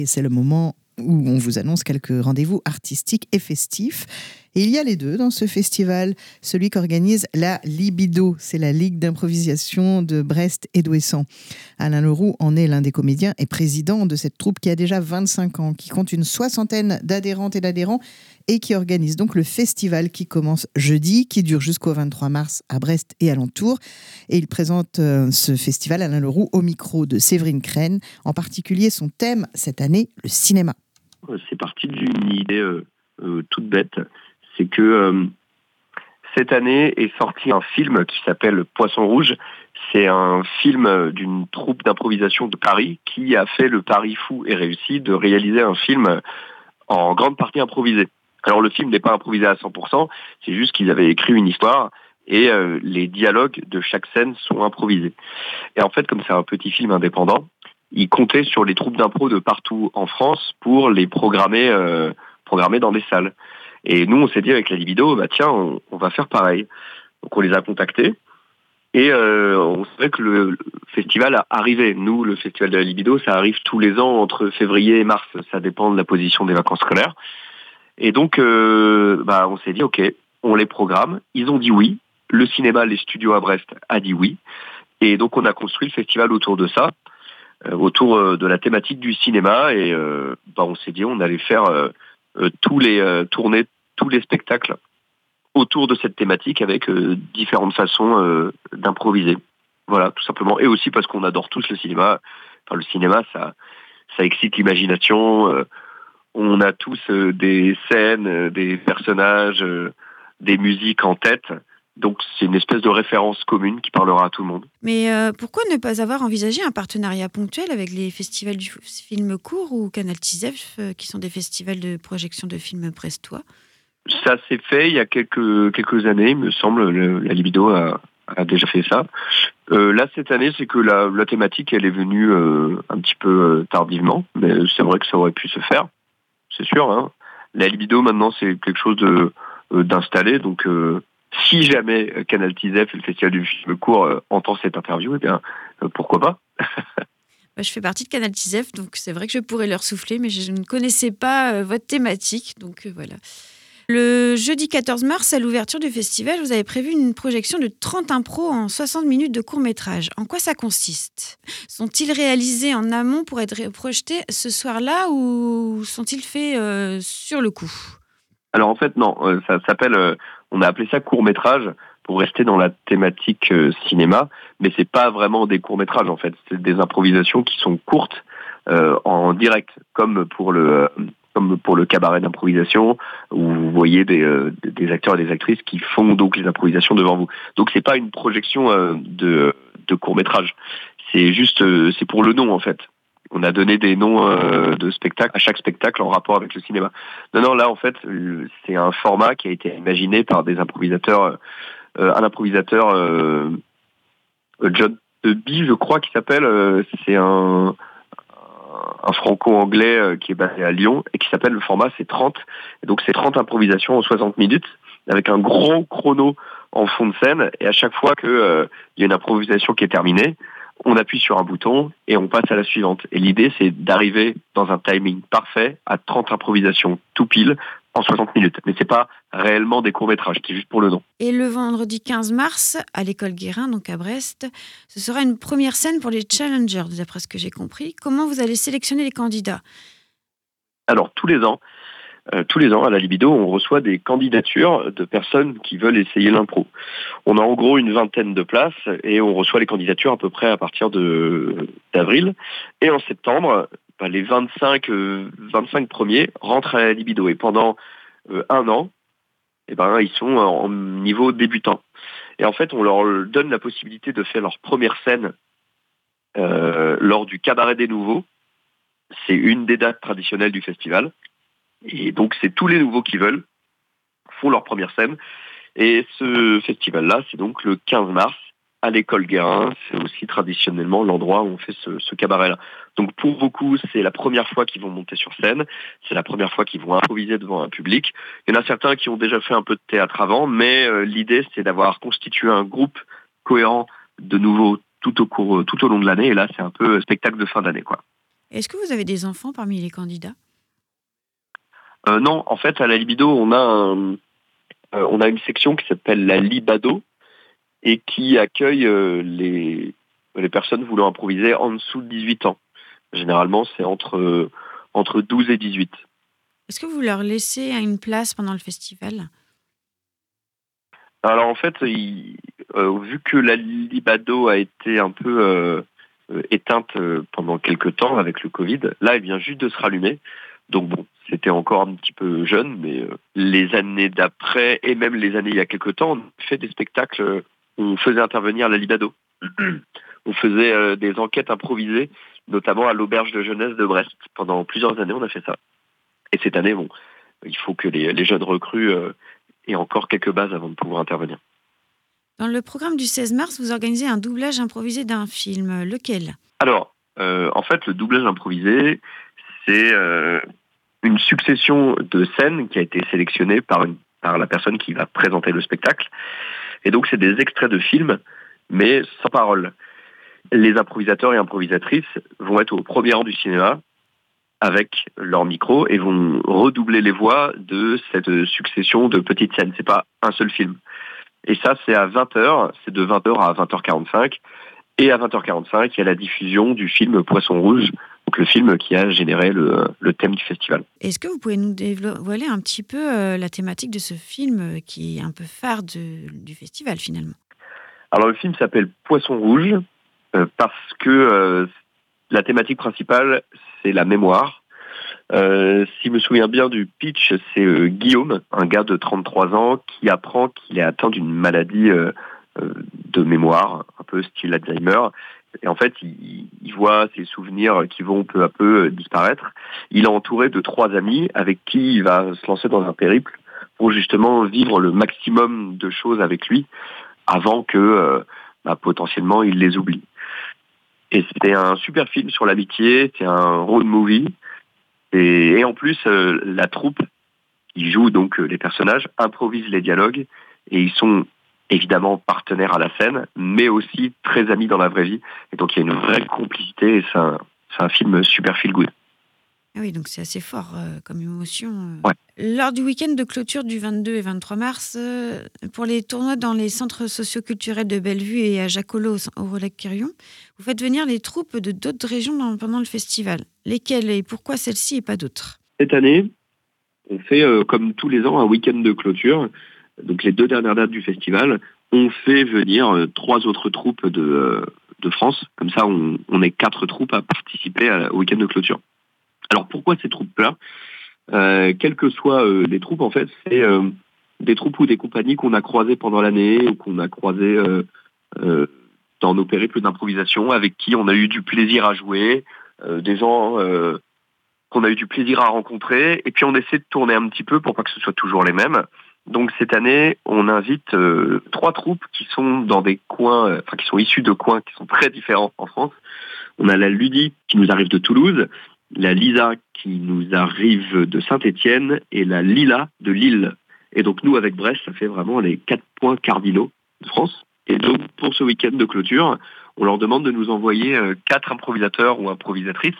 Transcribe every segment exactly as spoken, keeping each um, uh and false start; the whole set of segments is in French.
Et c'est le moment où on vous annonce quelques rendez-vous artistiques et festifs. Et il y a les deux dans ce festival. Celui qu'organise la Libido, c'est la Ligue d'improvisation de Brest et d'Ouessant. Alain Leroux en est l'un des comédiens et président de cette troupe qui a déjà vingt-cinq ans, qui compte une soixantaine d'adhérentes et d'adhérents et qui organise donc le festival qui commence jeudi, qui dure jusqu'au vingt-trois mars à Brest et alentour. Et il présente euh, ce festival, Alain Leroux, au micro de Séverine Crène. En particulier, son thème cette année, le cinéma. C'est parti d'une idée euh, euh, toute bête. C'est que euh, cette année est sorti un film qui s'appelle Poisson Rouge. C'est un film d'une troupe d'improvisation de Paris qui a fait le pari fou et réussi de réaliser un film en grande partie improvisé. Alors le film n'est pas improvisé à cent pour cent, c'est juste qu'ils avaient écrit une histoire et euh, les dialogues de chaque scène sont improvisés. Et en fait, comme c'est un petit film indépendant, ils comptaient sur les troupes d'impro de partout en France pour les programmer, euh, programmer dans des salles. Et nous, on s'est dit avec la Libido, bah tiens, on, on va faire pareil. Donc on les a contactés et euh, on savait que le, le festival arrivait. Nous, le festival de la Libido, ça arrive tous les ans entre février et mars. Ça dépend de la position des vacances scolaires. Et donc, euh, bah, on s'est dit, ok, on les programme. Ils ont dit oui. Le cinéma, les studios à Brest a dit oui. Et donc, on a construit le festival autour de ça, euh, autour euh, de la thématique du cinéma. Et euh, bah, on s'est dit, on allait faire euh, euh, tous les euh, tourner tous les spectacles autour de cette thématique avec euh, différentes façons euh, d'improviser. Voilà, tout simplement. Et aussi parce qu'on adore tous le cinéma. Enfin, le cinéma, ça, ça excite l'imagination. Euh, on a tous euh, des scènes, euh, des personnages, euh, des musiques en tête. Donc, c'est une espèce de référence commune qui parlera à tout le monde. Mais euh, pourquoi ne pas avoir envisagé un partenariat ponctuel avec les festivals du film court ou Canal Tisef, euh, qui sont des festivals de projection de films brestois ? Ça s'est fait il y a quelques, quelques années, il me semble. Le, la Libido a, a déjà fait ça. Euh, là, cette année, c'est que la, la thématique, elle est venue euh, un petit peu euh, tardivement. Mais c'est vrai que ça aurait pu se faire. C'est sûr. Hein. La Libido, maintenant, c'est quelque chose de, euh, d'installé. Donc, euh, si jamais Canal Tisef et le Festival du film court euh, entend cette interview, eh bien, euh, pourquoi pas. Bah, je fais partie de Canal Tisef, donc c'est vrai que je pourrais leur souffler, mais je ne connaissais pas euh, votre thématique. Donc, euh, voilà. Le jeudi quatorze mars, à l'ouverture du festival, vous avez prévu une projection de trente impros en soixante minutes de court-métrage. En quoi ça consiste ? Sont-ils réalisés en amont pour être projetés ce soir-là ou sont-ils faits euh, sur le coup ? Alors en fait, non. Euh, ça s'appelle, euh, on a appelé ça court-métrage pour rester dans la thématique euh, cinéma, mais c'est pas vraiment des courts-métrages en fait. C'est des improvisations qui sont courtes euh, en direct, comme pour le... Euh, comme pour le cabaret d'improvisation, où vous voyez des, euh, des acteurs et des actrices qui font donc les improvisations devant vous. Donc c'est pas une projection euh, de, de court-métrage, c'est juste, euh, c'est pour le nom en fait. On a donné des noms euh, de spectacles à chaque spectacle en rapport avec le cinéma. Non, non, là en fait, c'est un format qui a été imaginé par des improvisateurs, euh, un improvisateur, euh, John Deby, je crois qu'il s'appelle, euh, c'est un... un franco-anglais euh, qui est basé à Lyon et qui s'appelle, le format c'est trente. Et donc c'est trente improvisations en soixante minutes avec un gros chrono en fond de scène et à chaque fois qu'il euh, y a une improvisation qui est terminée, on appuie sur un bouton et on passe à la suivante. Et l'idée c'est d'arriver dans un timing parfait à trente improvisations tout pile en soixante minutes. Mais c'est pas réellement des courts-métrages, c'est juste pour le nom. Et le vendredi quinze mars, à l'école Guérin, donc à Brest, ce sera une première scène pour les challengers, d'après ce que j'ai compris. Comment vous allez sélectionner les candidats ? Alors, tous les ans, euh, tous les ans, à la Libido, on reçoit des candidatures de personnes qui veulent essayer l'impro. On a en gros une vingtaine de places et on reçoit les candidatures à peu près à partir de, d'avril. Et en septembre, bah, les vingt-cinq, euh, vingt-cinq premiers rentrent à la Libido. Et pendant euh, un an, eh ben, ils sont en niveau débutant. Et en fait, on leur donne la possibilité de faire leur première scène euh, lors du Cabaret des Nouveaux. C'est une des dates traditionnelles du festival. Et donc, c'est tous les nouveaux qui veulent font leur première scène. Et ce festival-là, c'est donc le quinze mars à l'école Guérin. C'est aussi traditionnellement l'endroit où on fait ce, ce cabaret-là. Donc, pour beaucoup, c'est la première fois qu'ils vont monter sur scène. C'est la première fois qu'ils vont improviser devant un public. Il y en a certains qui ont déjà fait un peu de théâtre avant, mais euh, l'idée, c'est d'avoir constitué un groupe cohérent de nouveau tout au cours, tout au long de l'année. Et là, c'est un peu spectacle de fin d'année, quoi. Est-ce que vous avez des enfants parmi les candidats ? Euh, non, en fait, à la Libido, on a, un, euh, on a une section qui s'appelle la Libado et qui accueille euh, les, les personnes voulant improviser en dessous de dix-huit ans. Généralement, c'est entre, euh, entre douze et dix-huit. Est-ce que vous leur laissez une place pendant le festival ? Alors en fait, il, euh, vu que la Libado a été un peu euh, euh, éteinte euh, pendant quelques temps avec le Covid, là elle vient juste de se rallumer. Donc bon, c'était encore un petit peu jeune, mais euh, les années d'après et même les années il y a quelques temps, on a fait des spectacles euh, où on faisait intervenir la Libado. On faisait euh, des enquêtes improvisées, notamment à l'auberge de jeunesse de Brest. Pendant plusieurs années, on a fait ça. Et cette année, bon, il faut que les, les jeunes recrues euh, aient encore quelques bases avant de pouvoir intervenir. Dans le programme du seize mars, vous organisez un doublage improvisé d'un film. Lequel ? Alors, euh, en fait, le doublage improvisé, c'est euh, une succession de scènes qui a été sélectionnée par, une, par la personne qui va présenter le spectacle. Et donc, c'est des extraits de films, mais sans parole. Les improvisateurs et improvisatrices vont être au premier rang du cinéma avec leur micro et vont redoubler les voix de cette succession de petites scènes. C'est pas un seul film. Et ça, c'est à vingt heures, c'est de vingt heures à vingt heures quarante-cinq. Et à vingt heures quarante-cinq, il y a la diffusion du film Poisson Rouge, donc le film qui a généré le, le thème du festival. Est-ce que vous pouvez nous dévoiler un petit peu euh, la thématique de ce film euh, qui est un peu phare de, du festival finalement ? Alors le film s'appelle Poisson Rouge euh, parce que euh, la thématique principale, c'est la mémoire. Euh, si je me souviens bien du pitch, c'est euh, Guillaume, un gars de trente-trois ans, qui apprend qu'il est atteint d'une maladie euh, euh, de mémoire, un peu style Alzheimer. Et en fait, il, il voit ses souvenirs qui vont peu à peu disparaître. Il est entouré de trois amis avec qui il va se lancer dans un périple pour justement vivre le maximum de choses avec lui avant que euh, bah, potentiellement il les oublie. Et c'était un super film sur l'amitié, c'est un road movie. Et, et en plus, euh, la troupe qui joue donc euh, les personnages improvise les dialogues et ils sont évidemment partenaires à la scène, mais aussi très amis dans la vraie vie. Et donc il y a une vraie complicité et c'est un, c'est un film super feel good. Ah oui, donc c'est assez fort euh, comme émotion. Ouais. Lors du week-end de clôture du vingt-deux et vingt-trois mars, euh, pour les tournois dans les centres socioculturels de Bellevue et à Jacolo au Relecq-Kerrion, vous faites venir les troupes de d'autres régions dans, pendant le festival. Lesquelles et pourquoi celle-ci et pas d'autres ? Cette année, on fait euh, comme tous les ans un week-end de clôture. Donc les deux dernières dates du festival, on fait venir euh, trois autres troupes de, euh, de France. Comme ça, on, on est quatre troupes à participer à, au week-end de clôture. Alors pourquoi ces troupes-là ? euh, Quelles que soient euh, les troupes, en fait, c'est euh, des troupes ou des compagnies qu'on a croisées pendant l'année ou qu'on a croisées euh, euh, dans nos périples d'improvisation, avec qui on a eu du plaisir à jouer, euh, des gens euh, qu'on a eu du plaisir à rencontrer, et puis on essaie de tourner un petit peu pour pas que ce soit toujours les mêmes. Donc cette année, on invite euh, trois troupes qui sont dans des coins, euh, enfin qui sont issus de coins qui sont très différents en France. On a la Ludi qui nous arrive de Toulouse, la Lisa qui nous arrive de Saint-Étienne et la Lila de Lille. Et donc nous, avec Brest, ça fait vraiment les quatre points cardinaux de France. Et donc pour ce week-end de clôture, on leur demande de nous envoyer euh, quatre improvisateurs ou improvisatrices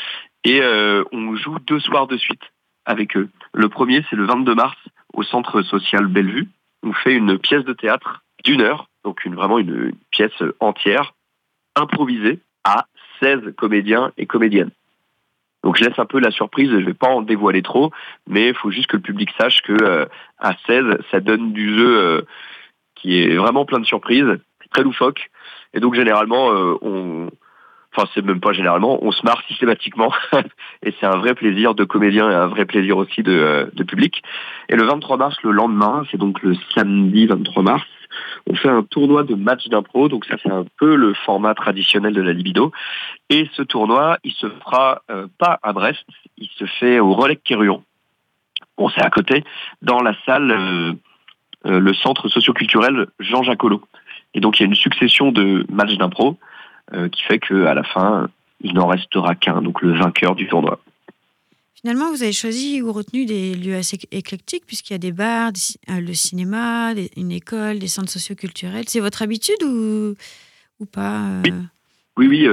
et euh, on joue deux soirs de suite avec eux. Le premier, c'est le vingt-deux mars au Centre social Bellevue. On fait une pièce de théâtre d'une heure, donc une, vraiment une, une pièce entière, improvisée à seize comédiens et comédiennes. Donc je laisse un peu la surprise, je ne vais pas en dévoiler trop, mais il faut juste que le public sache que euh, à seize, ça donne du jeu euh, qui est vraiment plein de surprises, très loufoque. Et donc généralement, euh, on... enfin c'est même pas généralement, on se marre systématiquement. Et c'est un vrai plaisir de comédien et un vrai plaisir aussi de, euh, de public. Et le vingt-trois mars, le lendemain, c'est donc le samedi vingt-trois mars, on fait un tournoi de match d'impro, donc ça c'est un peu le format traditionnel de la Libido. Et ce tournoi, il se fera euh, pas à Brest, il se fait au Relecq-Kerrion. Bon, c'est à côté, dans la salle, euh, euh, le centre socioculturel Jean Jacolo. Et donc il y a une succession de matchs d'impro euh, qui fait qu'à la fin, il n'en restera qu'un, donc le vainqueur du tournoi. Finalement, vous avez choisi ou retenu des lieux assez éclectiques, puisqu'il y a des bars, des, euh, le cinéma, des, une école, des centres socioculturels. C'est votre habitude ou, ou pas euh... Oui, oui. oui euh,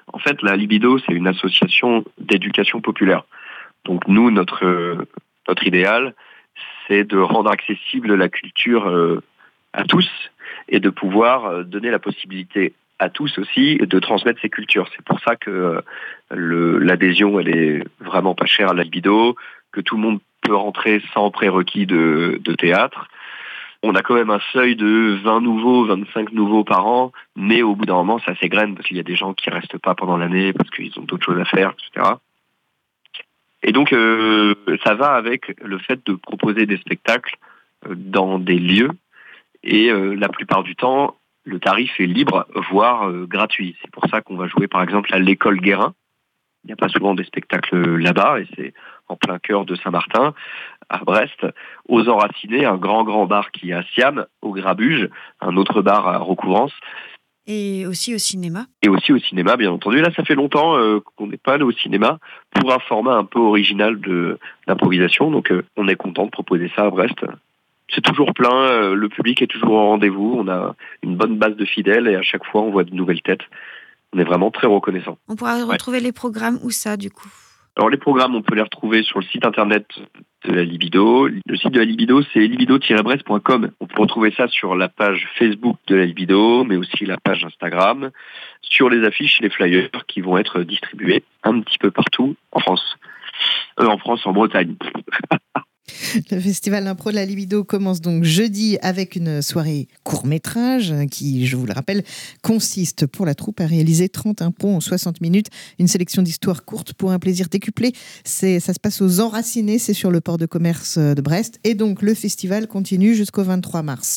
En fait, la Libido, c'est une association d'éducation populaire. Donc nous, notre, euh, notre idéal, c'est de rendre accessible la culture euh, à tous et de pouvoir euh, donner la possibilité à tous aussi de transmettre ces cultures. C'est pour ça que euh, le, l'adhésion, elle est vraiment pas chère à la Libido, que tout le monde peut rentrer sans prérequis de, de théâtre. On a quand même un seuil de vingt nouveaux, vingt-cinq nouveaux par an, mais au bout d'un moment, ça s'égrène parce qu'il y a des gens qui restent pas pendant l'année parce qu'ils ont d'autres choses à faire, et cetera. Et donc, euh, ça va avec le fait de proposer des spectacles euh, dans des lieux et euh, la plupart du temps, le tarif est libre, voire euh, gratuit. C'est pour ça qu'on va jouer par exemple à l'école Guérin. Il n'y a pas souvent des spectacles là-bas et c'est en plein cœur de Saint-Martin, à Brest, aux Enracinés, un grand grand bar qui est à Siam, au Grabuge, un autre bar à Recouvrance. Et aussi au cinéma. Et aussi au cinéma, bien entendu. Là, ça fait longtemps euh, qu'on n'est pas allé au cinéma pour un format un peu original de d'improvisation. Donc, euh, on est content de proposer ça à Brest. C'est toujours plein, euh, le public est toujours au rendez-vous. On a une bonne base de fidèles et à chaque fois, on voit de nouvelles têtes. On est vraiment très reconnaissant. On pourra retrouver ouais. les programmes où ça, du coup? Alors, les programmes, on peut les retrouver sur le site internet de la Libido. Le site de la Libido, c'est libido tiret brest point com. On peut retrouver ça sur la page Facebook de la Libido, mais aussi la page Instagram, sur les affiches et les flyers qui vont être distribués un petit peu partout en France. Euh, en France, en Bretagne. Le festival d'impro de la Libido commence donc jeudi avec une soirée court-métrage qui, je vous le rappelle, consiste pour la troupe à réaliser trente impros en soixante minutes. Une sélection d'histoires courtes pour un plaisir décuplé. C'est, ça se passe aux Enracinés, c'est sur le port de commerce de Brest. Et donc le festival continue jusqu'au vingt-trois mars.